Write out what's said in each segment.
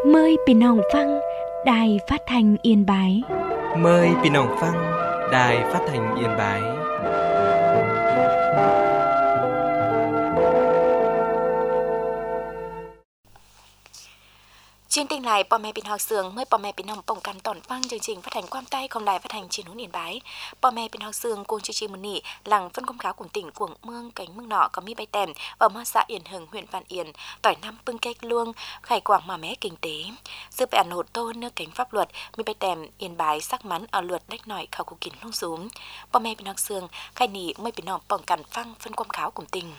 Mờiพี่น้องฟังĐài Phát thanh Yên Bái. Mời พี่น้องฟัง Đài Phát thanh Yên Bái. Chương trình này, bò mẹ bình học sường mới bò mẹ bình học bồngกันtòn phăng chương trình phát hành quang tay không đài phát hành trên hướng Yên Bái. Bò mẹ bình học sường cùng chương trình một nỉ làng phân công kháo cùng tỉnh cuồng mương cánh mương nọ có mi bay tèm ở ma xã Yên Hưng huyện Vạn Yên tỏi năm bưng cây luông khai quảng mà mé kinh tế. Sự phải hột tô nước cánh pháp luật mi bay tèm Yên Bái sắc mắn ở luật đách nổi khảo cụ kín lung xuống. Bò mẹ bình học sường khai nỉ mới bình học bồngกันphăng phân công kháo cùng tỉnh.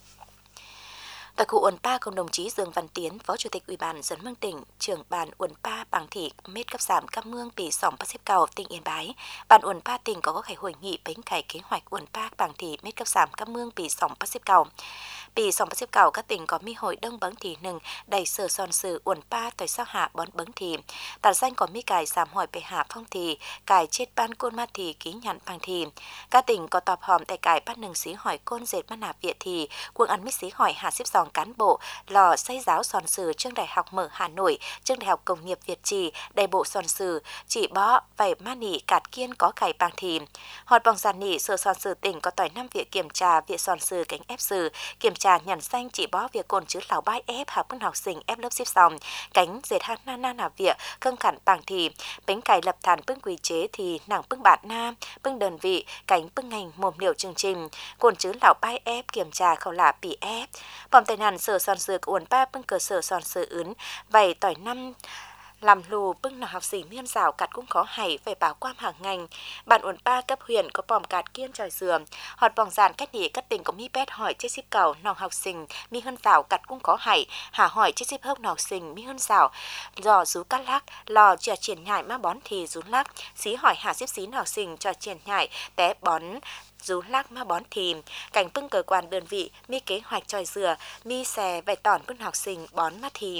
Tại khu Uẩn Pa cùng đồng chí Dương Văn Tiến, Phó Chủ tịch Ủy ban Dân Mương tỉnh, trưởng ban Uẩn Pa Bàng Thị Mết cấp giảm cấp mương bị sòng Bắc Xếp Cầu tỉnh Yên Bái. Ban Uẩn Pa tỉnh có khai hội nghị bến khải kế hoạch Uẩn Pa Bàng Thị Mết cấp giảm cấp mương bị sòng Bắc Xếp Cầu. Bị sòng Bắc Xếp Cầu các tỉnh có mi hội đông bấn thị nừng đầy sở son sự Uẩn Pa tới sao hạ bón bấn thị. Tản danh có mi cài giảm hỏi về hạ phong thị, cài chết ban côn ma thị ký nhận bằng thị. Các tỉnh có tọp hòm tại cài bắt nừng xí hỏi côn dệt bắt nạp Việt thị, quân ăn mít xí hỏi hạ xếp dòng cán bộ lò xây giáo son sử trường đại học mở Hà Nội, trường đại học công nghiệp Việt Trì, đại bộ son sử chỉ bó vảy ma nỉ cạt kiên có cải bàng thị. Hoạt bằng giàn nỉ sở son sử tỉnh có tỏi 5 việc kiểm tra việc son sử cánh ép sử kiểm tra nhận danh chỉ bó việc cồn chứa lào bãi ép học phân học sinh ép lớp xếp dòng cánh dệt han na na nà việc cân khẩn bàng thị bánh cải lập thàn bưng quy chế thì nàng bưng bạn na bưng đơn vị cánh bưng ngành mồm liệu chương trình cồn chứa lào bãi ép kiểm tra khẩu lạ bị ép bom tai nạn sở son sử Uẩn Pa bưng cơ sở son sử ướn vảy tỏi 5 làm lù bưng nào học sinh miên rào cạt cũng khó hay về bảo quan hàng ngành. Bản Uẩn Pa cấp huyện có bòm cạt kiên tròi dừa. Họt bỏng giàn cách nỉ các tỉnh có mi bét hỏi chết ship cầu nòng học sinh mi hơn rào cạt cũng khó hay hả hỏi chết ship hốc nòng học sinh mi hơn rào dò rú cắt lắc lò trò triển nhại má bón thì rú lắc xí hỏi hạ xếp xí học sinh trò triển nhại té bón rú lắc ma bón thì cảnh bưng cơ quan đơn vị mi kế hoạch tròi dừa mi xè vài tỏn bưng học sinh bón mắt thì.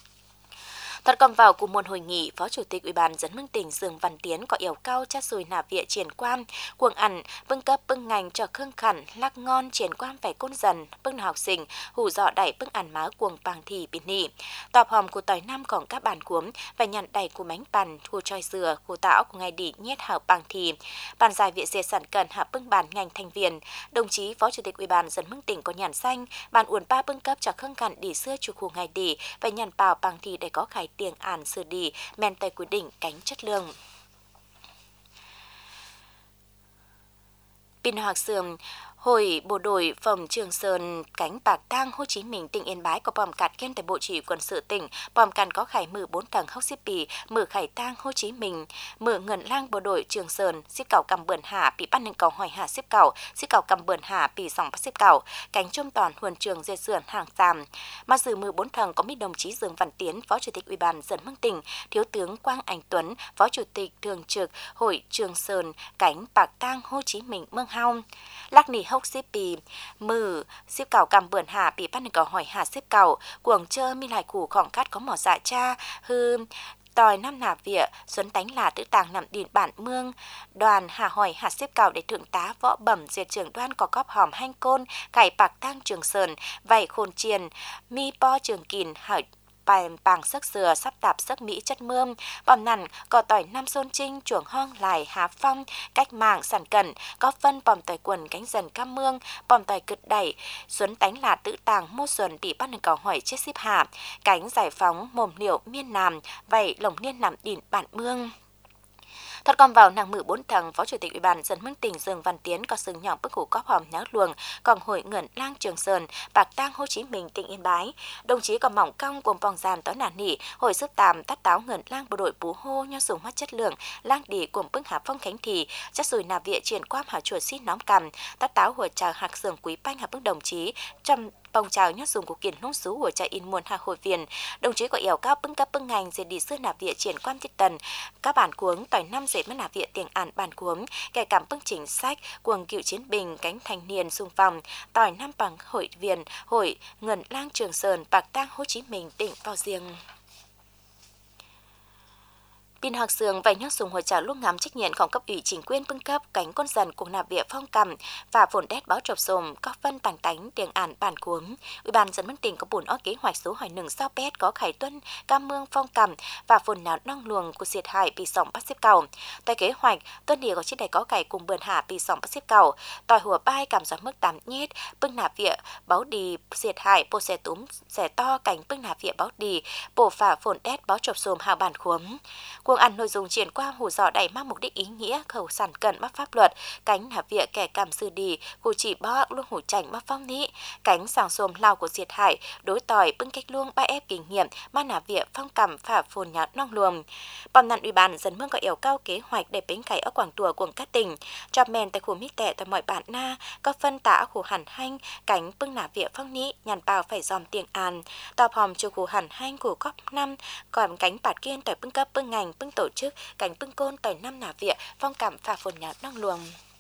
Thật còn vào cùng một hội nghị, Phó Chủ tịch Ủy ban Dân Mương tỉnh Dương Văn Tiến có yêu cầu chát sùi nạp viện triển quan, cuồng ẩn, bưng cấp bưng ngành cho khương khẩn, lắc ngon triển quan phải côn dần, bưng học sinh, hủ dọ đẩy bưng ẩn má cuồng bàng thị bình nị. Tọp hòm của tỏi năm còn các bản cuốn và nhận đẩy của bánh bàn, của tròi dừa, của táo của ngày đỉ nhét hợp bàng thị. Bàn giải viện diệt sản cần hạ bưng bàn ngành thành viên. Đồng chí Phó Chủ tịch Ủy ban Dân Mương tỉnh có nhàn xanh, bàn Uẩn Pa bưng cấp cho khương khẩn đỉ xưa chủ khu ngày đỉ và nhận bảo bàng thị để có khải tiền án xử lý men tay quy định cánh chất lượng. Pin Học Sườn Hội bộ đội phòng Trường Sơn cánh Bạc Tang Hồ Chí Minh tỉnh Yên Bái có bom cạt kiên tại Bộ Chỉ quân sự tỉnh bom càn có khải mở 4 tầng hốc xếp bì mở khải tang Hồ Chí Minh mở ngẩn lang bộ đội Trường Sơn xếp cầu cầm bờn hạ bị bắt nên cầu hỏi hạ xếp cầu cầm bờn hạ bị sòng bắt xếp cầu cánh trung toàn huân trường dệt sườn hàng giảm mà dự mở 4 tầng có mấy đồng chí Dương Văn Tiến Phó Chủ tịch Ủy ban Dân Mương tỉnh Thiếu tướng Quang Anh Tuấn Phó Chủ tịch thường trực Hội Trường Sơn cánh Bạc Tang Hồ Chí Minh Mương Hong lắc nỉ hốc xếp bì mừ xếp cầu cầm bờn hạ bị bắt nên cầu hỏi hạ xếp cầu cuồng chơ mi lại củ khỏng cát có mỏ dạ cha hư tòi năm nạp vịa xuân tánh là tự tàng nằm điện bản mương đoàn hạ hỏi hạ xếp cầu để thượng tá võ bẩm diệt trưởng đoan có góp hòm hanh côn cải Bạc Tang Trường Sơn vảy khôn chiền mi po trường kìn hỏi bàng sắc dừa sắp tạp sắc Mỹ chất mương bom nằn có tỏi Nam Sơn Trinh chuồng hong lại Hà Phong cách mạng sản cẩn có phân bom tỏi quần cánh dần cam mương bom tỏi cực đẩy xuân tánh là tự tàng mô xuân bị bắt được cầu hỏi chết ship hạ cánh giải phóng mồm liệu miên nam vậy lồng niên nằm đỉnh bản mương. Thật còn vào nàng mự 4 thằng Phó Chủ tịch Ủy ban Dân Mương tỉnh Dương Văn Tiến có sừng nhọn bức củ cóp hòm nháo luồng còn hội ngẩn lang Trường Sơn Bạc Tang Hồ Chí Minh tỉnh Yên Bái đồng chí có mỏng cong cùng vòng giàn tối nản nỉ hội sức tàm tát táo ngẩn lang bộ đội bú hô nho dùng mắt chất lượng lang đỉ cùng bức hạ phong khánh thị chất sùi nạp viện triển quam hạ chuột xít nóng cằm tát táo hội chào hạc sườn quý banh hạ bức đồng chí trong phong trào nhát dùng của kiền nông sú của trại in muôn hạ hội viên đồng chí có yêu cao bưng cấp bưng ngành dệt đi xưa nạp viện triển quan tiết tần các bản cuống tỏi 5 dệt mất nạp viện tiền ản bản cuống kẻ cảm bưng chính sách cuồng cựu chiến binh cánh thanh niên xung phong tỏi 5 bằng hội viên hội ngẩn lang Trường Sơn Bạc Tang Hồ Chí Minh tỉnh vào riêng. Pin học sường và nhắc dùng hội trợ lúc ngắm trách nhiệmของcấp ủy chính quyền bưng cấp cánh con dần cùng nạp địa phong cầm và phồn đét báo trộm sồm có phân tàng tánh tiếng ản bản cuốn. Ủy ban dân minh tỉnh có buồn ó kế hoạch số hỏi nừng sao pet có khải tuân cam mương phong cầm và phồn nào nong luồng của diệt hại bị sòng bắt xếp cầu. Tại kế hoạch tuân địa có chiếc đầy có cày cùng bườn hạ bị sòng bắt xếp cầu. Tỏi hùa bay cảm gió mức 8 nhét bưng nạp địa báo đi diệt hại bộ xe túm xe to cánh bưng nạp địa báo đi bộ phả phồn đét báo trộm sồm hào bản khuống. Cuồng ăn nội dung triển qua hủ dọ đầy mang mục đích ý nghĩa khẩu sản cận mắc pháp luật cánh nạp địa kẻ cảm sư đi cụ chỉ bó luôn hủ chảnh mắc phong ní cánh sàng xồm lao của diệt hại đối tỏi bưng cách luông ba ép kinh nghiệm ma nạp địa phong cầm phả phồn nhạt nong luồng. Bom nạn ủy ban dân mương có yêu cao kế hoạch để bến cày ở quảng tùa của các tỉnh cho men tại khu mỹ tệ tại mọi bản na có phân tả khu hẳn hanh cánh bưng nạp địa phong ní nhàn bào phải dòm tiền an tàu hòm cho khu hẳn hanh của cóp năm còn cánh bạt kiên tại bưng cấp bưng ngành bưng tổ chức cánh bưng côn tại năm nạp địa phong cảm phả phồn nhạt nong luồng.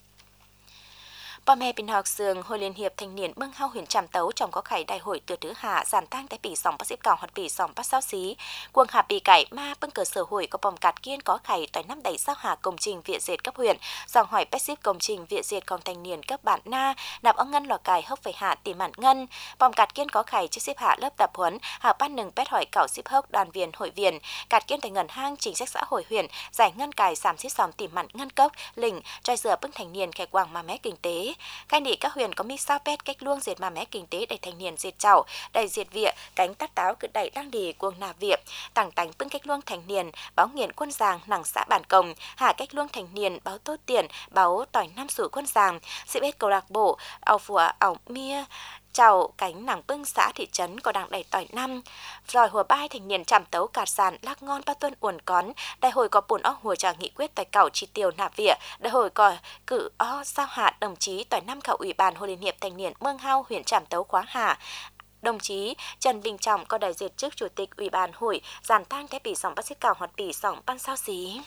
Bà mẹ bình học sường Hội Liên hiệp Thanh niên Mương Hao huyện Trạm Tấu trong có khải đại hội từ thứ hạ giàn tang tại bị sòng bắt xếp cào hoặc bị sòng bắt sáu xí quân hạ bị cải ma bưng cơ sở hội có bom cạt kiên có khải tại năm đẩy sao hạ công trình viện diệt cấp huyện dòng hỏi bách xếp công trình viện diệt còn thanh niên cấp bản na nạp ông ngân lò cài hốc phải hạ tìm mặn ngân bom cạt kiên có khải cho xếp hạ lớp tập huấn hạ ban nừng pét hỏi cảo xếp hốc đoàn viên hội viên cạt kiên tại ngân hang chính sách xã hội huyện giải ngân cài sàm xếp sòng tìm mặn ngân cốc lình trai dừa bưng thanh niên khai quang ma mé kinh tế. Khai nị các huyện có mi sao pet cách luông diệt mà mé kinh tế đầy thanh niên diệt chảo đầy diệt vịa cánh tát táo cự đẩy đang đi cuồng nà vịa tảng tánh bưng cách luông thanh niên báo nghiện quân giàng nằng xã bản công hạ cách luông thanh niên báo tốt tiền báo tỏi năm sủi quân giàng sẽ biết câu lạc bộ ảo phùa ảo mia chào cánh nàng bưng xã thị trấn có đang đầy tỏi năm rồi hùa bay thành niên Trạm Tấu cạt sàn lác ngon ba tuân uồn cón đại hội có buồn ó hùa trà nghị quyết tại cảo chi tiêu nạp vịa đại hội có cử ó sao hạ đồng chí tỏi năm khảo ủy ban Hội Liên hiệp Thanh niên Mương Hao huyện Trạm Tấu khóa hạ đồng chí Trần Bình Trọng có đại diện trước chủ tịch ủy ban hội giàn tang thế bị sòng bắt xếp cào hoặc bị sòng ban sao xí.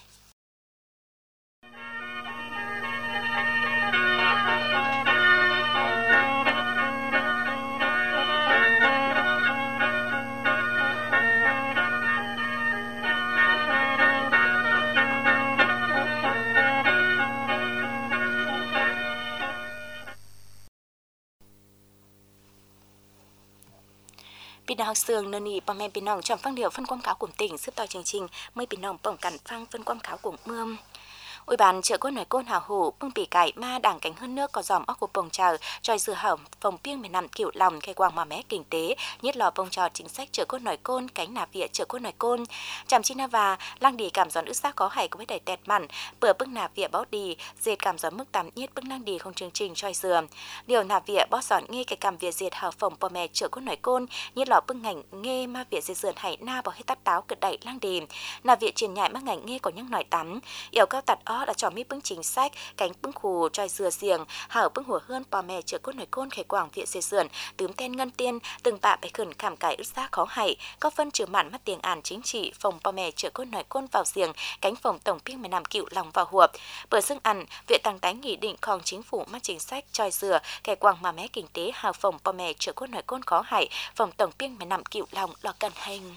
Bình học sường nơi nị bà mẹ bình nòng trong phăng điệu phân quang cáo của tỉnh xếp tỏi chương trình mới bình nòng bỏng cản phăng phân quang cáo của mương. Ủy ban chợ côn nói côn hào hủ bưng bị cải ma đảng cánh hơn nước có dòm óc của bồng trào tròi dừa hỏng phòng piêng miền Nam kiểu lòng khai quang mà mé kinh tế nhất lò bồng trào chính sách chợ côn nói côn cánh nạp vỉa chợ côn nói côn chạm chi na và lang đi cảm gió ức xác có hay có với đầy tẹt mặn bữa bưng nạp vỉa báo đi dệt cảm gió mức tắm nhiệt bưng lang đi không chương trình tròi dừa điều nạp vỉa bó giòn nghe cái cảm vỉa dệt hào phòng bò mẹ chợ côn nói côn nhất lò bưng ngành nghe ma vỉa dệt dườn hải na bỏ hết tát táo cực đẩy lang đi nạp vỉa truyền nhại mắc ngành nghe có những nói tắm yêu cao tạt ó đã cho mi bưng chính sách cánh bưng khù tròi dừa giềng hảo bưng hùa hơn bò mẹ chợ côn nói côn khai quảng viện dệt dườn tướm ten ngân tiên từng bạ bày khẩn khảm cải ức xác khó hay có phân trừ mặn mắt tiền ản chính trị phòng bò mẹ chợ côn nói côn vào giềng cánh phòng tổng biên miền Nam cựu lòng vào huộp bữa xưng ăn viện tăng tái nghị địnhของchính phủ mắt chính sách tròi dừa khai quảng mà mé kinh tế hảo phòng bò mẹ chợ côn nói côn khó hay phòng tổng biên miền Nam cựu lòng lo cần hành.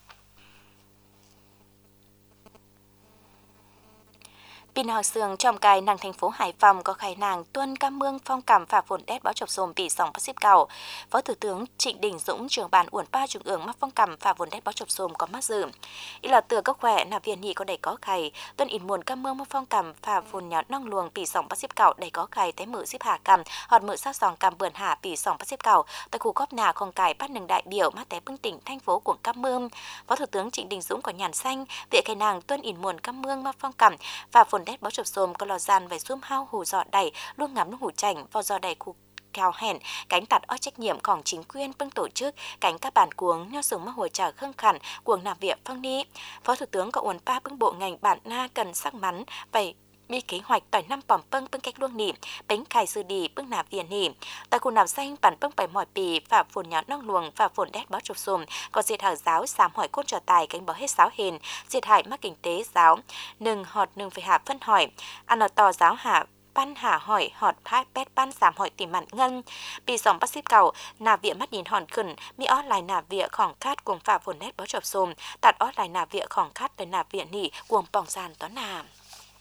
Pin học sường trong cài nàng thành phố Hải Phòng có khải nàng tuân cam mương phong cảm phả phồn đét báo chọc sồm bị sòng bắt xếp cầu. Phó Thủ tướng Trịnh Đình Dũng trưởng ban uẩn ba trung ương mắc phong cảm phả phồn đét báo chọc sồm có mắt dự. Ý là từ các khỏe nạp viên nhị có đầy có khải tuân in muôn cam mương mắc phong cảm phả phồn nhạt nong luồng bị sòng bắt xếp cầu đầy có khải té mở xếp hạ cầm hoặc mở sát sòng cầm bườn hạ bị sòng bắt xếp cầu tại khu góp nà không cài bắt nừng đại biểu mát té bưng tỉnh thành phố của cam mương. Phó Thủ tướng Trịnh Đình Dũng có nhàn xanh việc khải nàng tuân in muôn cam mương mắc phong cảm phả phồn đét báo chọc sồm có lò gian về xúm hao hủ giò đẩy luôn ngắm hủ chảnh vào giò đẩy khu cao hèn cánh tạt ở trách nhiệmของchính quyền bưng tổ chức cánh các bản cuống nho sừng mắc hồi trả khương khẩn cuồng nạp việc phong ni. Phó Thủ tướng có uốn ba bưng bộ ngành bản na cần sắc mắn vậy bi kế hoạch tỏi năm bỏng bưng cách luông nỉ bánh khai sư đi bưng nạp viên nỉ tại khu nạp xanh bản bưng bảy mỏi pì và phồn nhón nong luồng và phồn đét báo chụp xùm có diệt hở giáo sám hỏi côn trò tài cánh bỏ hết sáo hền diệt hại mắc kinh tế giáo nừng họt nừng phải hạ phân hỏi ăn ở to giáo hạ ปั้นหาหอยหอดพายแปดปั้น3หอยติมันเงินปี2019เก่านาเวียมัดดินหอนขึ้นมีออสไลน์นาเวียของคาดกวงฝ่าฝนแนตบ่จบสมตัดออสไลน์นาเวียของคาดแต่นาเวียนี่กวงป่องซานต้นนาม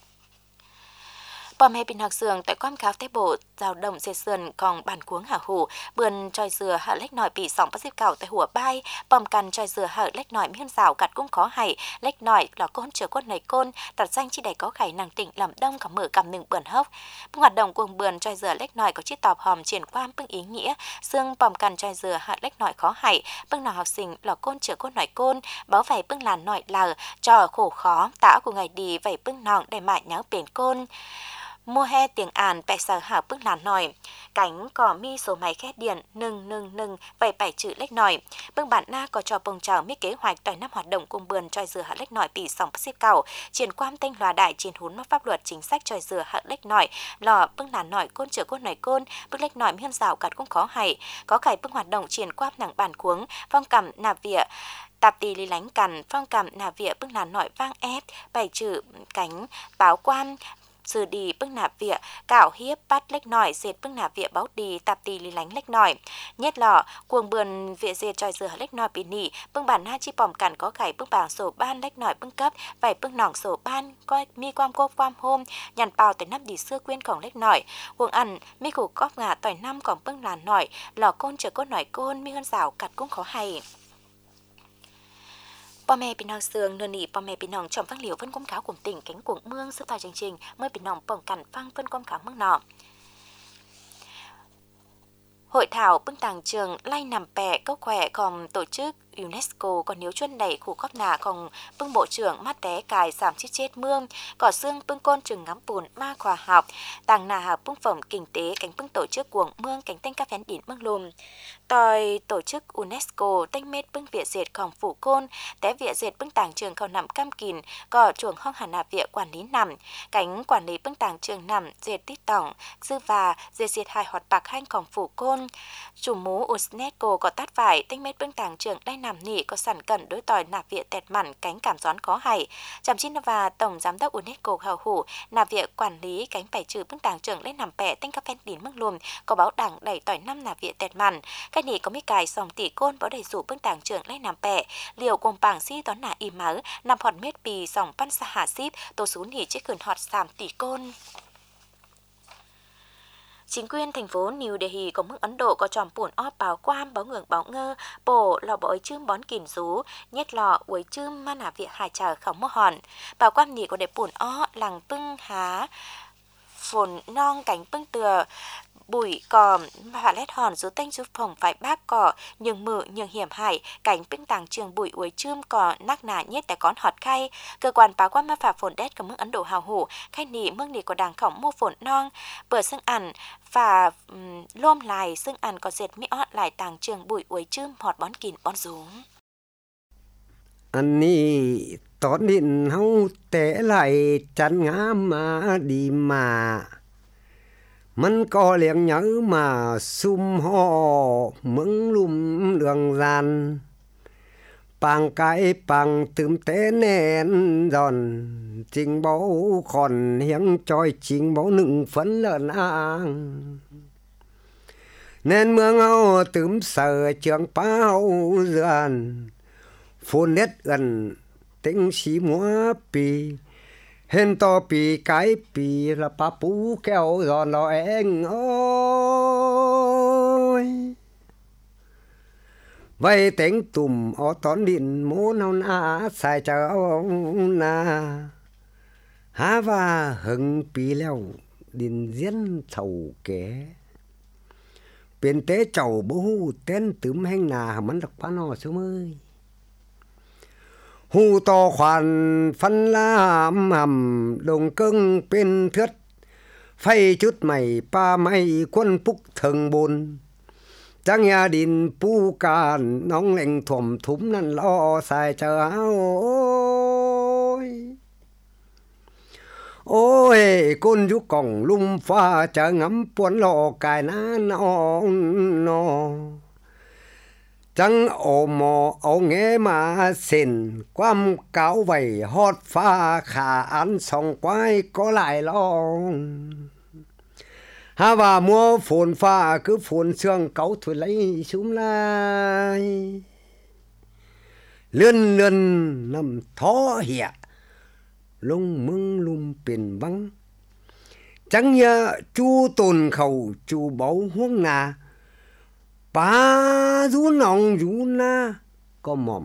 ปอมให้เป็นหักเสืองแต่ความคาเตโบเจ้าดมเสียเสือนของบ้านควงหาหูเบือนจอยเสือหาเล็กหน่อยปี2019แต่หัวใบปอมกันจอยเสือหาเล็กหน่อยมีขึ้นสาวกัดกุ้งขอให้เล็กหน่อยหลอกก้นเชือก้นไหนก้นตัดdanh chiใดcóไข่nàng tỉnh làm đông cả mở cầmหนึ่งเบือนhốc hoạt động cuồngเบือนจอยเสือเล็กหน่อยcó chiตอบหอมtriển quan pưng ý nghĩa xươngปอมกันจอยเสือหาเล็กหน่อยkhóให้pưng nào học sinhหลอกก้นเชือก้นไหนก้นbảo vệ pưng làn nội là trò khổ khó tạo của ngày đi vậy pưng nòng để mại nháo biển côn mùa hè tiếng An bẻ sở hảo bước làn nòi cánh cỏ mi số máy khét điện nừng vậy bảy chữ lách nòi bước bản na có cho bông chào mi kế hoạch tỏi năm hoạt động cùng vườn tròi dừa hạ lách nòi bị sòng xếp cầu triển quan tinh loà đại triển hún mắc pháp luật chính sách tròi dừa hạ lách nòi lò bước làn nòi côn chữa côn nòi côn bước lách nòi miên rào cắt cũng khó hay có cải bước hoạt động triển quan nặng bản cuống phong cầm nạp vỉa tạp tì lý lánh cằn phong cầm nạp vỉa bước làn nòi vang ép bảy chữ cánh báo quan xử đi bưng nạp vỉa cạo hiếp bắt lách nòi dệt bưng nạp vỉa báo đi tạp tì lý lánh lách nòi nhét lò cuồng bườn vỉa dệt tròi dừa lách nòi bị nỉ bưng bản na chi bòm cản có khải bưng bảng sổ ban lách nòi bưng cấp vài bưng nòng sổ ban coi mi quam cô quam hôm nhằn bào tới năm đi xưa quyênของlách nòi cuồng ăn mi khủ cóp ngà tỏi năm còn bưng làn nòi lò côn chờ côn nòi côn mi hơn rào cặt cũng khó hayพ่อแม่พี่น้องเสืองเนินนี่พ่อแม่พี่น้องชมฟังเหลียวเพิ่นก้มขาวกลุ่มติ่งแก๊งกวงเมืองสุดท้ายจริงๆเมื่อพี่น้องป้องกันฟังเพิ่นก้มขาวเมืองนอกHội thảo bưng tàng trường lai nằm bè câu khỏe còn tổ chức UNESCO còn nếu chuyên đẩy khu cóp nà còn bưng bộ trưởng mát té cài giảm chết mương cỏ xương bưng côn trường ngắm bùn ma khoa học tàng nà học bưng phẩm kinh tế cánh bưng tổ chức cuồng mương cánh tên các phén đỉnh mương lùm tòi tổ chức UNESCO tên mết bưng viện dệt còn phủ côn té viện dệt bưng tàng trường còn nằm cam kìn cỏ chuồng hong hà nà viện quản lý nằm cánh quản lý bưng tàng trường nằm dệt tít tỏng dư và dệt hài hoạt bạc hanh còn phủ côn chủ mũ UNESCO có tát vải tinh mết bưng tàng trường đây nằm nỉ có sản cẩn đối tỏi nạp viện tẹt mặn cánh cảm gión khó hay chăm chín và tổng giám đốc UNESCO hào hủ nạp viện quản lý cánh phải trừ bưng tàng trường lên nằm bẻ tinh các phen đỉnh mương lùm có báo đảng đẩy tỏi năm nạp viện tẹt mặn cái nỉ có mấy cài sòng tỷ côn báo đầy rủ bưng tàng trường lên nằm bẻ liều cùng bảng si toán nả im máu nằm hòn mết bì sòng pan sa hà ship tô xuống nỉ chiếc khẩn họt sàm tỷ côn Chính quyền thành phố New Delhi có mức Ấn Độ có tròm bùn óp báo quam báo ngưỡng báo ngơ bổ lò bội chươm bón kìm rú nhét lò uối chươm ma nả viện hải trà khổng mô hòn báo quam nỉ có để bùn ó lằng bưng há phồn non cánh bưng từa bụi còm và lét hòn rú tênh rú phồng phải bác cỏ nhường mự nhường hiểm hải cánh bưng tàng trường bụi uối chươm cỏ nắc nà nhét tại con họt khay cơ quan báo quam ma phà phồn đét có mức Ấn Độ hào hủ khay nỉ mương nỉ có đàng khổng mô phồn non bờ xương ẩn và lôm lại xương ăn có dệt mỹ ót lại tàng trường bụi uối chươm họt bón kìn bón rú อันนี้ตอนดินเฮาแต่ไหลจันงามมาดีมามันก็เลี้ยงเหยอมาซุ่มห่อเมืองลุ่มเรื่องรันปางไก่ปังตึมเตแน่นดอนจริงเบาขอนเฮียงจอยจริงเบาหนึ่งฝันเลินอ้างแน่นเมืองเอาตึมเสือเจียงเป้าเรือนฝนเล็ดอันติ้งสีมัวปีเห็นต่อปีไก่ปีละปะปูแก้วรอนรอเองโอ้ยไว้เต็งตุ่มเอาตอนดินโมนเอาหน้าใส่เจ้าหน้าหาว่าหึงปีแล้วดินเย็นเท่าแก่เป็นเตเจ้าบ่ฮู้เต้นตึมแห่งหน้ามันดอกพะนอซุมื้อหูต่อขวัญฟันลามห่ำลงกึ่งเป็นเทือดไฟจุดใหม่ป้าไม่ควนปุกถึงบนจังยาดินปูการน้องแหล่งถ่วมถุมนั่นล้อใส่เจ้าโอ้ยก้นยุกกล่องลุ่มฟ้าจะงำปวนหลอกกายน้านองนอจังโอมอเอาแงมาเส้นความเก่าไว้ฮอดฟ้าขาอันส่องไว้ก็หลายลอง ha và mua phồn pha cứ phồn xương cáu thôi lấy xuống lại lươn lươn nằm thó hẹ lung mưng lung biển vắng chẳng nhớ chu tồn khẩu chu báu huống ngà ba rú nòng rú na có mỏm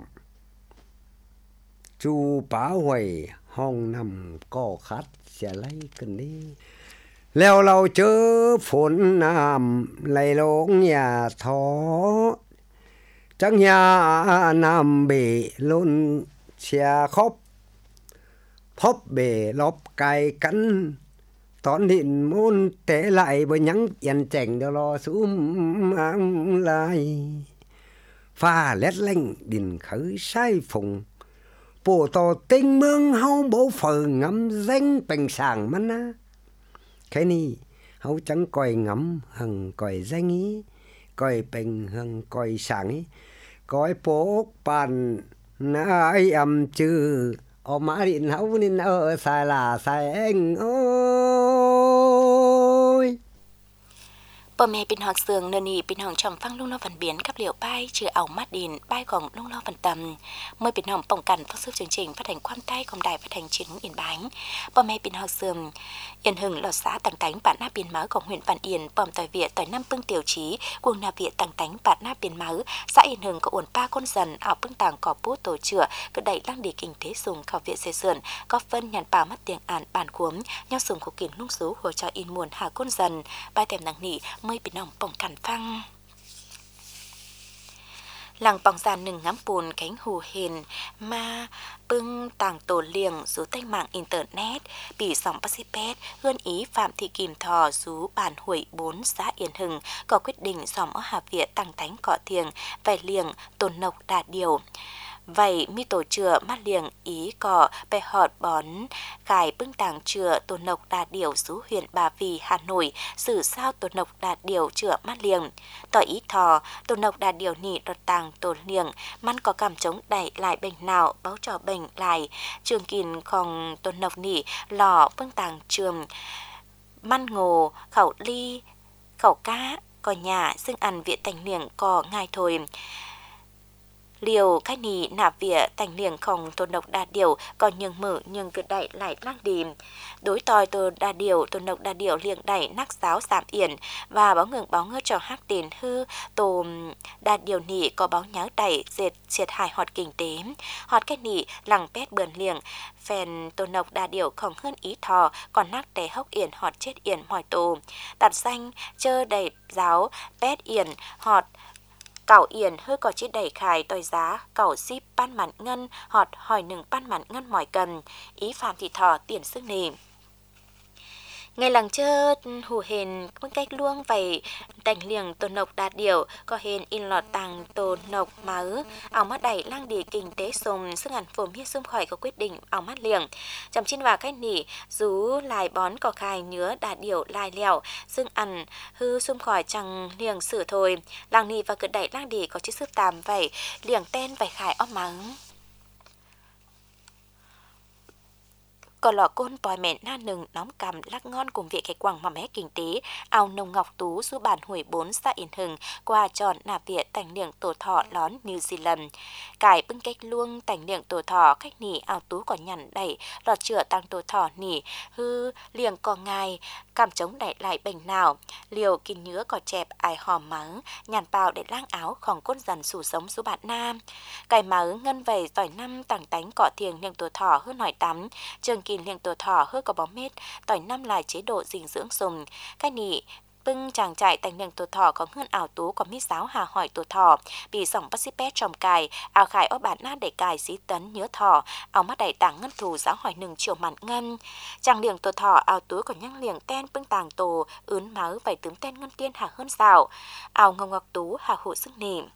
chu bá hoài hong nằm có khát sẽ lấy cần đi leo lâu chớ phồn nam lấy lông nhà thó chẳng nhà nam bể luôn xe khóc phóp bể lóp cài cắn tón điện môn té lại bởi nhắn yên chảnh đó lo xuống ám lại pha lét lanh đình khởi sai phùng bộ tò tinh mương hâu bố phở ngắm danh bành sàng mắt á cái này hâu chẳng coi ngắm hằng coi danh ý coi bành hằng coi sàng ý coi bố bàn nãy âm chư ở mã điện hấu nên ở xài là xài anh ơi bờ mẹ bên học sườn nơi nì bên hồng trồng phăng lung lo phần biến các liệu bay trừ ảo mắt đìn bay còn lung lo phần tầm mới bên hồng bồng cằn phát xuất chương trình phát hành quan tay công đài phát hành chiến hướng yên bánh bờ mẹ bên học sườn yên hưng lọt xã tàng tánh bản nắp biên máu của huyện Vạn Yên bầm tỏi Việt tỏi năm bưng tiểu trí cuồng nạp Việt tàng tánh bản nắp biên máu xã yên hưng có uốn ba con dần ảo bưng tàng cỏ bút tổ chữa cứ đẩy lăng đi kinh tế dùng khảo viện xây sườn có phân nhàn bảo mất tiếng ản bản cuống nhau sùng của kiến lung số hồ cho in muôn hà con dần bài thèm nặng nỉ mới bị nòng bồng cằn phăng làng bóng giàn nừng ngắm bùn cánh hù hền mà bưng tàng tổ liềng rú tay mạng internet bị sóng Pacific gơn ý Phạm Thị Kim Thò rú bản huệ 4 xã Yên Hưng có quyết định dòm ở Hà Việt tăng tánh cọ thiềng vài liềng tồn nộc đà điều vậy mi tổ chừa mắt liềng ý cỏ bè họt bón gài bưng tàng chừa tổ nộc đà điểu xú huyện Bà Vì Hà Nội xử sao tổ nộc đà điểu chừa mắt liềng tỏ ý thò tổ nộc đà điểu nị đọt tàng tổ liềng man có cảm chống đẩy lại bệnh nào báo trò bệnh lại trường kìn còn tổ nộc nị lò bưng tàng trường man ngồ khẩu ly khẩu cá cò nhà xưng ăn viện thành liềng cò ngài thôi liều cái nì nạp vỉa thành liềng không tồn độc đa điều còn nhưng mở nhưng cứ đẩy lại lăng đìm đối tòi tồn đa điều tồn độc đa điều liềng đẩy nắc giáo giảm yển và báo ngừng báo ngơ cho hắc tiền hư tổ đa điều nỉ có báo nháo đẩy dệt triệt hại họt kinh tế họt cái nỉ lằng pét bườn liềng phèn tồn độc đa điều không hơn ý thò còn nắc té hốc yển họt chết yển mỏi tổ đặt danh chơ đầy giáo pét yển họt cẩu yển hơi có chiếc đẩy khải tòi giá cẩu ship ban mặn ngân họt hỏi nừng ban mặn ngân mỏi cần ý Phạm Thị Thò tiền sức nề ngày làng chơ hù hền mức cách luông vậy tành liềng tổ nộc đạt điều có hền in lọt tàng tổ nộc máu áo mắt đẩy lang đi kinh tế sùng sức hẳn phồm hiết xung khỏi có quyết định áo mắt liềng chăm chín vào cách nỉ rú lại bón có khai nhứa đạt điều lại lèo xương ăn hư xung khỏi chẳng liềng sửa thôi làng nỉ và cực đẩy lang đi có chiếc sức tàm vậy liềng tên vậy khải óc mắng có lọ côn bòi mẹn na nừng nóng cầm lắc ngon cùng vị cái quảng mà mé kinh tế ao nông ngọc tú su bản huệ 4 xã Yên Hưng qua tròn nạp việt tành liệng tổ thọ lón New Zealand cải bưng cách luông tành liệng tổ thọ cách nỉ ao tú có nhằn đẩy lọt chữa tăng tổ thọ nỉ hư liềng có ngài cảm chống đẩy lại bệnh nào liều kinh nhứa có chẹp ai hòm mắng nhàn bào để lang áo khòng côn dần sủ sống su bạn nam cải máu ngân vầy tỏi năm tàng tánh cọ thiềng liềng tổ thọ hơn hỏi tắm trường kỳ liềng tổ thọ hơi có bóng mét tỏi năm lại chế độ dinh dưỡng dùng cái nị bưng chàng trại tành liềng tổ thọ có hơn ảo tú có mít giáo hà hỏi tổ thọ bị sòng Pacific trồng cài ảo khải ở bản nát để cài xí tấn nhớ thọ ảo mắt đẩy tàng ngân thủ giáo hỏi nừng chiều mặn ngân chàng liềng tổ thọ ảo tú có nhăng liềng ten bưng tàng tổ ướn máu vảy tướng ten ngân tiên hà hơn rào ảo ngọc ngọc tú hà hộ sức nìm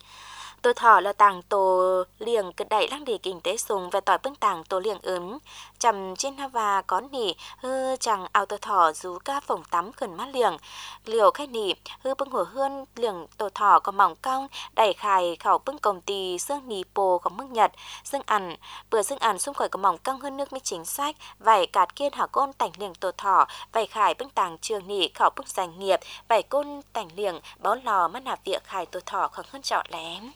tổ thọ là tàng tổ liềng cực đẩy lăng đi kinh tế sùng và tỏi bưng tàng tổ liềng ướm chầm trên và có nỉ hư chẳng ao tờ thỏ rú ca phồng tắm khẩn mát liềng liều khách nỉ hư bưng hồ hươn liềng tổ thỏ có mỏng cong đẩy khải khảo bưng công tì xương nì pồ có mức nhật xương ăn bữa xương ăn xung khỏi có mỏng cong hơn nước mới chính sách vảy cạt kiên hảo côn tảnh liềng tổ thỏ vảy khải bưng tàng trường nỉ khảo bưng giành nghiệp vảy côn tảnh liềng báo lò mắt nạp việc khải tổ thỏ khoảng hơn trọ lém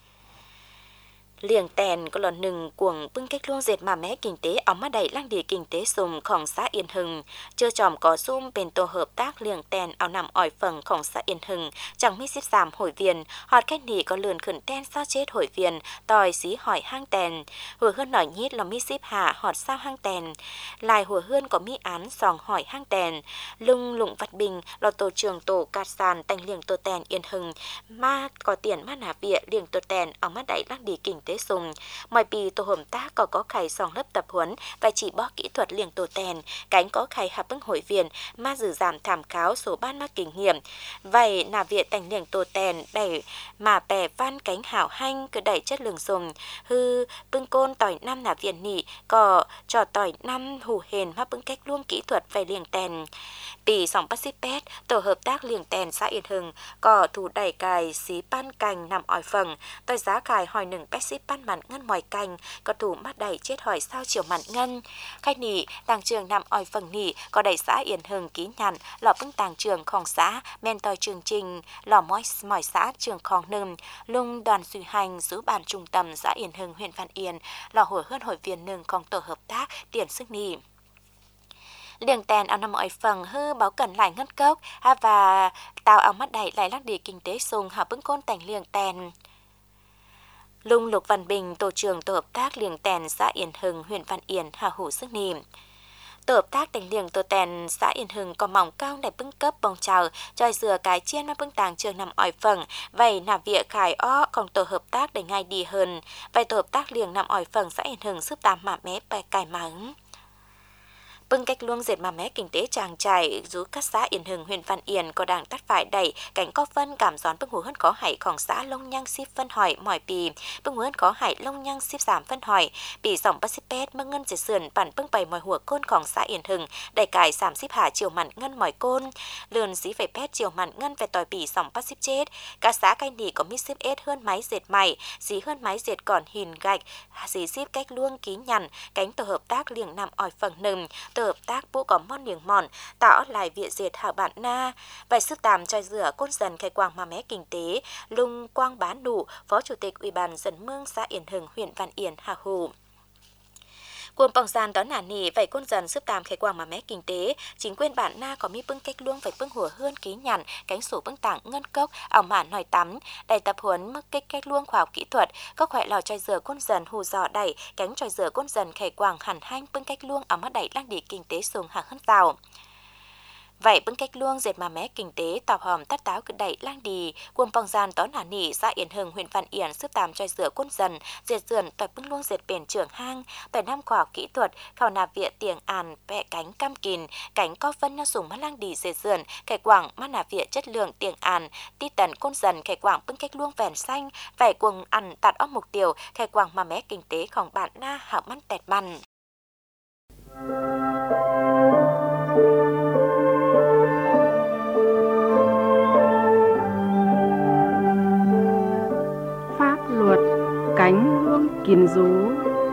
liềng tèn có lần nừng cuồng bưng cách luôn dệt mà mé kinh tế ống mắt đầy lăng địa kinh tế sùngของxã Yên Hưng chưa chòm có zoom bên tổ hợp tác liềng tèn áo nằm ỏi phầnของxã Yên Hưng chẳng mấy xếp giảm hội viên họt cách nỉ có lườn khẩn ten sao chết hội viên tòi xí hỏi hang tèn hồi hơn nói nhít là mi xếp hạ họt sao hang tèn lại hồi hơn có mi án sòng hỏi hang tèn lung lụng vặt bình là tổ trường tổ cạt sàn tành liềng tổ tèn Yên Hưng ma có tiền ma nà bịa liềng tổ tèn ống mắt đầy lăng địa kinh tế sùng mọi bì tổ hợp tác có khải sòng lớp tập huấn và chỉ bó kỹ thuật liềng tổ tèn cánh có khải hạp bưng hội viên ma dự giảm thảm cáo số ban ma kinh nghiệm vậy nà viện tành liềng tổ tèn đẩy mà bè van cánh hảo hanh cứ đẩy chất lượng sùng hư bưng côn tỏi năm nà viện nị có trò tỏi năm hù hền ma bưng cách luôn kỹ thuật về liềng tèn bì sòng Pacific tổ hợp tác liềng tèn xã Yên Hưng có thủ đẩy cài xí ban cành nằm ỏi phần tôi giá cài hỏi nừng Pacific ban mặn ngân mòi cành có thủ mắt đẩy chết hỏi sao chiều mặn ngân khách nỉ tàng trường nằm ỏi phần nỉ có đẩy xã Yên Hưng ký nhận lò bưng tàng trườngของxã men tòi trường trình lò mỏi xã trườngของnừng lung đoàn duy hành giữ bàn trung tâm xã Yên Hưng huyện Văn Yên lò hồi hơn hội viên nừngของtổ hợp tác tiền sức nỉ liềng tèn ao nằm ỏi phần hư báo cần lại ngân cốc và tạo ao mắt đẩy lại lắc địa kinh tế sùng hạ bưng côn tành liềng tèn lung Lục Văn Bình tổ trưởng tổ hợp tác liềng tèn xã Yên Hưng huyện Văn Yên hà hủ sức nỉ tổ hợp tác tành liềng tổ tèn xã Yên Hưng có mỏng cao để bưng cấp bông chào tròi dừa cái chiên mà bưng tàng trường nằm ỏi phần vậy nà vía khải ó còn tổ hợp tác để ngay đi hơn vậy tổ hợp tác liềng nằm ỏi phần xã Yên Hưng giúp tám mạ mé bài cài mắng bưng cách luông dệt mà mé kinh tế tràng trải rú các xã Yên Hưng huyện Văn Yên có đảng tắt phải đẩy cảnh có phân cảm gión bưng hồ hơn có hảiของxã Long Nhang ship phân hỏi mỏi pì bưng hơn có hải Long Nhang ship giảm phân hỏi pì sòng Pacific mưng ngân dệt sườn bản bưng bày mỏi hùa cônของxã Yên Hưng đẩy cài giảm ship hạ chiều mặn ngân mỏi côn lườn xí phải pét chiều mặn ngân về tỏi pì sòng Pacific chết các xã canh nỉ có mít ship ết hơn máy dệt mày xí hơn máy dệt còn hình gạch xí ship cách luông ký nhằn cánh tổ hợp tác liềng nằm ỏi phần nừng hợp tác bố có món liềng mòn tạo lại viện dệt hảo bạn na vậy sức tàm choi rửa côn dần khai quang mà mé kinh tế lung quang bán đủ phó chủ tịch ủy ban dân mương xã Yên Hưng huyện Văn Yên hà hủ cuồng bỏng gian đó nà nỉ vậy côn dần sức tàm khai quang mà mé kinh tế chính quyền bản na có mi bưng cách luông phải bưng hùa hơn ký nhằn cánh sổ bưng tảng ngân cốc ảo mạn nòi tắm đầy tập huấn mức cách luông khoa học kỹ thuật các khoẻ lò choi rửa côn dần hù dọ đẩy cánh choi rửa côn dần khai quang hẳn hanh bưng cách luông ảo mắt đẩy lăng địa kinh tế sùng hàng hơn rào vậy bưng cách luông dệt mà mé kinh tế tọp hòm tắt táo cứ đẩy lang đi cuồng bỏng gian đó nà nỉ xã Yên Hưng huyện Văn Yên sức tàm choi rửa côn dần dệt dườn tỏi bưng luông dệt bền trưởng hang tỏi năm khoa học kỹ thuật khảo nạp viện tiền àn vẽ cánh cam kìn cánh có vân nó dùng mắt lang đi dệt dườn khai quảng mắt nạp viện chất lượng tiền àn ti tần côn dần khai quảng bưng cách luông vẻn xanh vậy cuồng ăn tạt óc mục tiêu khai quảng mà mé kinh tếของbạn na hảo mắt tẹt mằn luật cánh hương kiến rú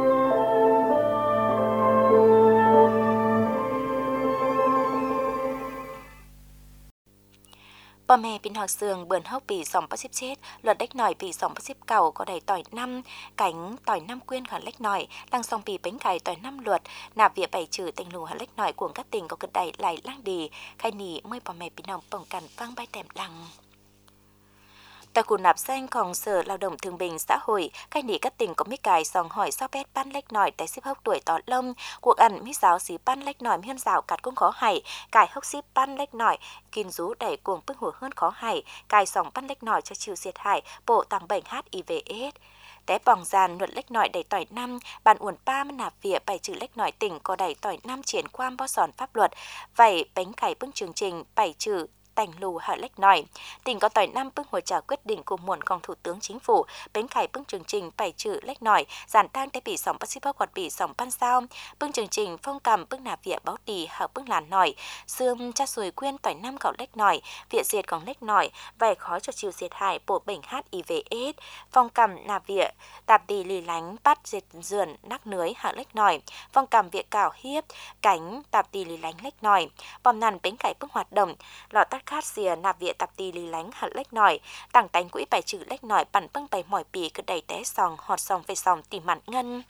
bà mẹ pin học sườn bườn hốc bì sòng bát xếp chết luật đếch nỏi bì sòng bát xếp cầu có đầy tỏi năm cánh tỏi năm quyên khẩn lếch nỏi đang sòng bì bánh cày tỏi năm luật nạp vía bảy trừ tình lù hẳn lếch nỏi cuồng các tỉnh có cực đầy lại lang đi khai nỉ mới bà mẹ pin học bỏng cằn vang bay tèm lăng tại khu nạp danhของsở lao động thương binh xã hội khai nỉ các tỉnh có mít cài sòng hỏi sao bét ban lếch nỏi tại ship hốc tuổi tỏ lông cuộc ăn mít giáo xí ban lếch nỏi miên rào cạt cũng khó hại cài hốc ship ban lếch nỏi kinh rú đẩy cuồng bức hùa hơn khó hại cài sòng ban lếch nỏi cho chịu diệt hại bộ tăng bệnh HIV/AIDS té bỏng giàn luật lếch nỏi đầy tỏi năm bàn uẩn pa mà nạp vía bảy trừ lếch nỏi tỉnh có đầy tỏi năm triển quan bao sòn pháp luật vậy bánh cày bưng chương trình bảy trừ tành lù hở lách nòi. Tỉnh có tỏi năm bưng hỗ trợ quyết định của muộnของThủ tướng Chính phủ, bến khải bưng chương trình bảy chữ lách nòi, giản tan tế bị sòng Pacific quạt bị sòng pan sao, bưng chương trình phong cầm bưng nạp vía báo tì hở bưng làn nòi, xương cha sùi quyên tỏi năm cậu lách nòi, vía diệt còn lách nòi, vài khó cho chiều diệt hại bộ bệnh HIV/AIDS, phong cầm nạp vía tạp tì lì lánh bắt diệt dườn nắc nưới hở lách nòi, phong cầm vía cào hiếp cánh tạp tì lì lánh lách nòi, bom nàn bến khải bưng hoạt động, lọ tắt khát xìa nạp vía tạp tì lì lánh hở lách nòi, tảng tánh quỹ bài trừ lách nòi bản bưng bày mỏi pì cứ đầy té sòng họt sòng về sòng tỉ mặn ngân.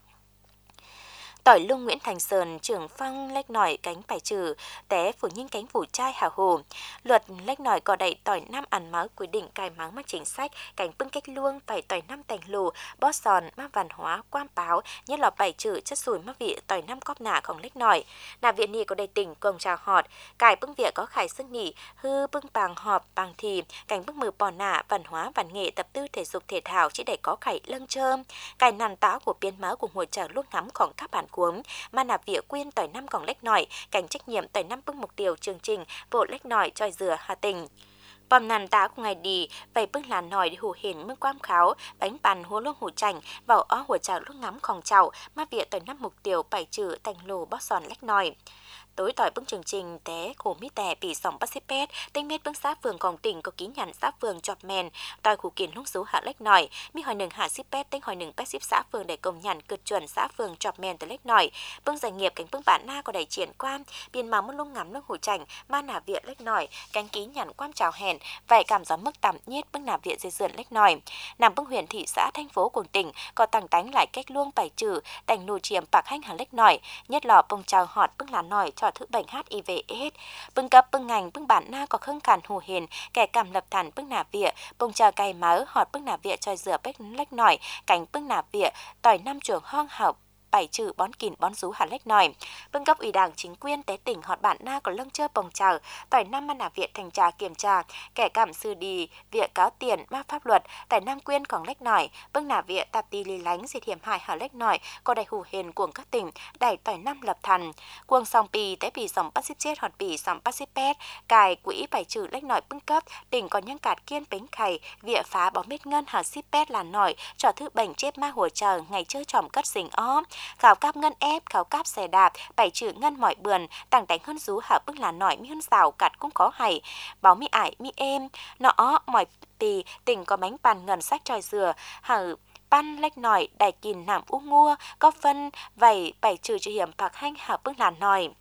Tỏi lung Nguyễn Thành Sơn trưởng phong lách nòi cánh bài trừ té phủ nhinh cánh phủ trai hào hồ. Luật lách nòi có đẩy tỏi năm ăn máu quy định cài máng mắc chính sách cánh bưng cách luông phải tỏi năm tành lù bó sòn mắc văn hóa quan báo nhất là bài trừ chất sùi mắc vị tỏi năm cóp nảของlách nòi. Nà viện nì có đầy tỉnh quần trà họt cài bưng vỉa có khải sức nỉ hư bưng bàng họp bàng thì cánh bưng mừ bò nả văn hóa văn nghệ tập tư thể dục thể thao chỉ để có khải lâng chơm cài nàn táo của biên máu cùng hội trợ lúc ngắmของcác bản cuống mà nạp vía quyên tỏi năm còn lách nòi cảnh trách nhiệm tỏi năm bưng mục tiêu chương trình bộ lách nòi choi dừa Hà Tĩnh. Bom nàn tá của ngày đi vậy bưng làn nòi để hủ hiển mưng quam kháo bánh bàn hố luông hủ chảnh vào ó hủa chảo lúc ngắmของchảo mà vía tỏi năm mục tiêu bảy trừ tành lù bó sòn lách nòi. Tối tỏi bưng chương trình té khổ mi tè bị sòng Pacific tinh mét bưng xã phườngของtỉnh có ký nhận xã phường chọp mèn tỏi khủ kiến lúc số hạ lách nòi mi hỏiหนึ่งhạ ship tinh hỏiหนึ่งpet ship xã phường để công nhận cực chuẩn xã phường chọp mèn tới lách nòi bưng doanh nghiệp cánh bưng bản na có đẩy triển quan biên màu muốn lung ngắm nước hủ chảnh ma nà viện lách nòi cánh ký nhận quan chào hẹn vậy cảm gió mức tạm nhiệt bưng nà viện dây dườn lách nòi nằm bưng huyện thị xã thành phố của tỉnh có tăng tánh lại cách luông bảy trừ tành nù chiếm bạc hanh hạ lách nòi nhất lò bông chào họt bưng làn nòi cho thứ bệnh HIV/AIDS bưng cấp bưng ngành bưng bản na có khương cản hù hiền kẻ cảm lập thản bưng nà vía bông chờ cày máu họt bưng nà vía choi rửa bếch lách nòi cánh bưng nà vía tỏi năm trường hoang học bảy trừ bón kìn bón rú hạt lách nòi bưng cấp ủy đảng chính quyền tế tỉnh họt bản na có lâng chơ bồng chờ tỏi năm mà nà viện thành trà kiểm tra kẻ cảm sư đi viện cáo tiền ma pháp luật tại nam quyên còn lách nòi bưng nà viện tạp tì lì lánh diệt hiểm hại hạt lách nòi có đầy hủ hiền cuồng các tỉnh đẩy tỏi năm lập thần cuồng sòng pì tế pì sòng Pacific chết họt pì sòng Pacific cài quỹ bảy trừ lách nòi bưng cấp tỉnh có những cạt kiên bánh khày viện phá bó mết ngân hạt ship là nòi trò thứ bệnh chết ma hùa chờ ngày chơi tròm cất xình ó khảo cáp ngân ép khảo cáp xe đạp bảy trừ ngân mọi bườn tàng đánh hơn rú hạ bưng là nổi mi hơn xào cặt cũng có hay báo mi ải mi êm nọ mọi pì tỉnh có bánh bàn ngân sách tròi dừa hở pan lách nòi đài kìn nằm u ngua có phân vậy bảy trừ cho hiểm bạc hanh hạ bưng là nòi.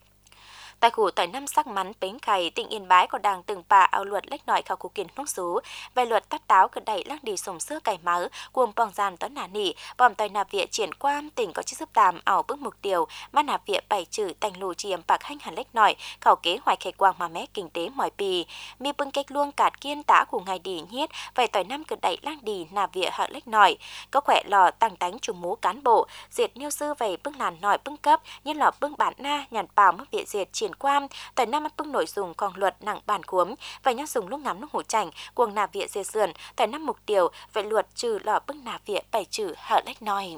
Tại khu tỏi năm sắc mắn bến khải tỉnh Yên Bái có đang từng bà ao luật lách nòi khảo cụ kiến lúc số về luật tắt táo cực đẩy lắc đi sùng xưa cày máu cuồng bong gian tấn nà nỉ bòm tỏi nạp viện triển quan tỉnh có chiếc giúp tàm ảo bước mục tiêu mà nạp viện bảy trừ tành lù chiếm bạc hanh hẳn lách nòi khảo kế hoài khề quang mà mé kinh tế mỏi pì mi bưng cách luông cạt kiên tá của ngày đi nhiết về tỏi năm cực đẩy lắc đi nạp viện hạ lách nòi có khỏe lò tăng tánh trùng mú cán bộ diệt niêu sư về bưng làn nòi bưng cấp như lò bưng bản na nhàn bào mất viện diệt triển quan tỏi năm bưng nội dung còn luật nặng bản cuống và nhắc dùng lúc ngắm lúc hủ chảnh cuồng nạp viện dê sườn tỏi năm mục tiêu về luật trừ lò bưng nạp viện bảy trừ hở lách nòi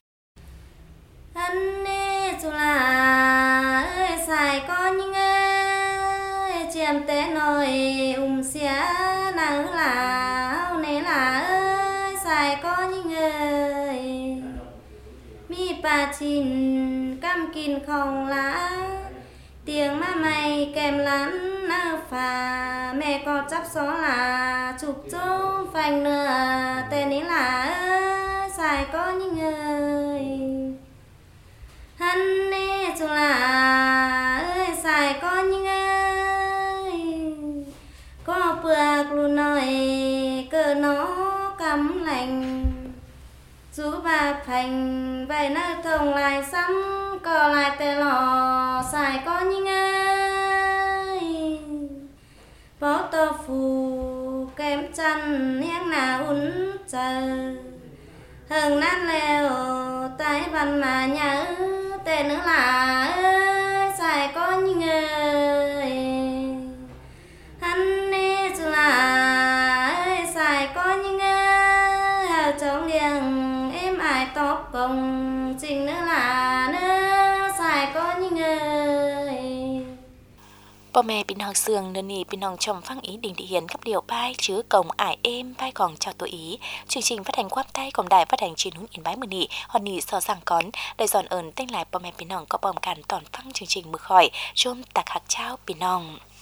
anh chú là ơi xài con nhưng ơi chiêm té nồi xía nắng là nè là ơi xài con nhưng ơi mi bà chín cam kín không lá tiếng má mày kèm lắm nơ phà mẹ có chấp số là chụp chỗ phanh nửa tên ấy là ơi xài có những người hắn nè chú là ơi xài có những người có bược luôn nói cơ nó cắm lành chú bà phành vậy nó thông lại xăm có lại tê lò xài có những ai bó tô phù kem chăn nhang nà ún chờ hừng nát leo tay văn mà nhớ tên nữa là ơi xài có những người hắn nè chú là ơi xài có những người hào trong liêng em ai tóc công trình nữa là nữa xài có những người Bố mẹ bình hòn sương nên nì bình hòn chồng phăng ý đình thị hiền cấp điều bài chứa cổng ải êm bài còn chào tuổi ý. Chương trình phát hành quam tay còn đài phát hành truyền hướng Yên Bái mờ nì hòn nì so rằng con đại dọn ơn tên lại bố mẹ bình hòn có bom càn toàn phăng chương trình mực hỏi chôm tạc hạc trao bình hòn.